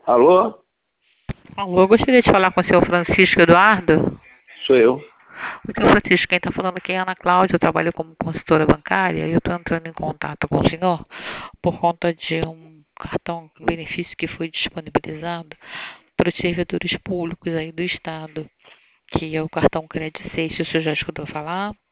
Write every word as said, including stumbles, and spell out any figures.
Alô? Alô, eu gostaria de falar com o senhor Francisco Eduardo. Sou eu. O senhor Francisco, quem está falando aqui é a Ana Cláudia, eu trabalho como consultora bancária e eu estou entrando em contato com o senhor por conta de um cartão benefício que foi disponibilizado para os servidores públicos aí do Estado, que é o cartão Credit seis, se o senhor já escutou falar.